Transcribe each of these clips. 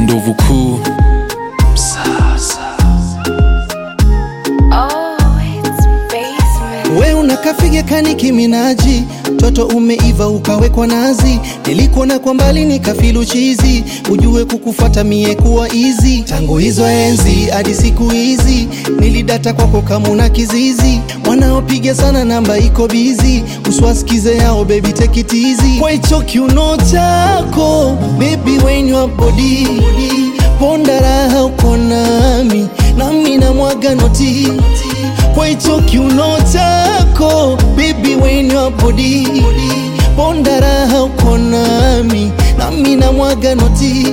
ndovu kuu. We unakafige kaniki minaji, toto umeiva ukawekwa nazi. Nilikuona kwa mbali nikafilu chizi, ujue kukufuata mie kuwa easy. Tangu hizo enzi hadi siku hizi, nilidata kwako kama una kizizi. Wanaopiga sana namba iko busy, uswasikize yao baby take it easy. Kwa hicho kiuno chako baby when your body, ponda raha uko nami na mwaga noti. Kwa hicho kiuno chako baby when your body, ponda raha uko nami na mwaga noti.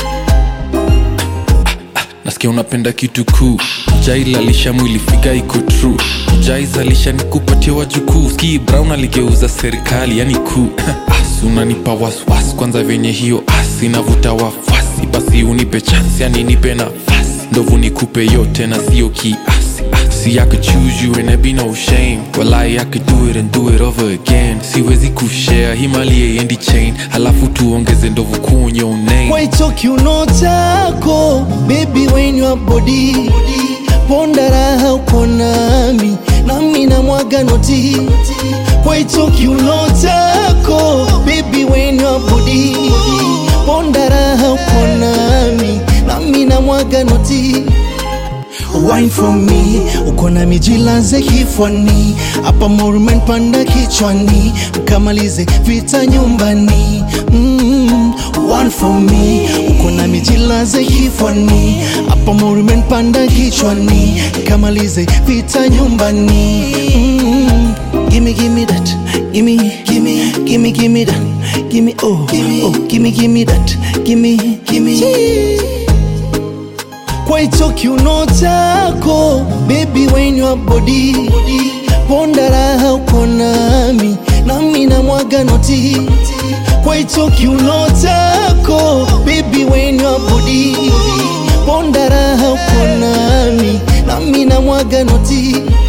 Nasikia unapenda kitu kuu, jailalisha mwili figa iko true, jaizalisha nikupatia wajukuu. Ski Brown aligeuza serikali yani kuu. Unanipa waswasi kwanza venye hiyo asi navuta wafasi. Basi unipe chance yani nipe nafasi, ndovu nikupe yote na sio kiasi. See I could choose you and there be no shame. Walai I could do it and do it over again. Siwezi kushare himalie endi chain, halafu tuongeze ndovu kuu on your name. Kwa hicho kiuno chako baby when your body, ponda raha uko nami na mwaga noti. Kwa hicho kiuno chako baby when your body, ponda raha uko nami na mwaga noti. Wine for me, uko na mijilaze kifwani, hapa morumen panda kichwani, mkamalize vita nyumbani. One for me, uko na mijilaze kifwani, hapa morumen panda kichwani, mkamalize vita nyumbani. Gimme that, gimme that, gimme oh, gimme that, gimme. Kwa hicho kiuno chako baby when your body, ponda raha uko nami na mwaga noti. Kwa hicho kiuno chako baby when your body, ponda raha uko nami na mwaga noti.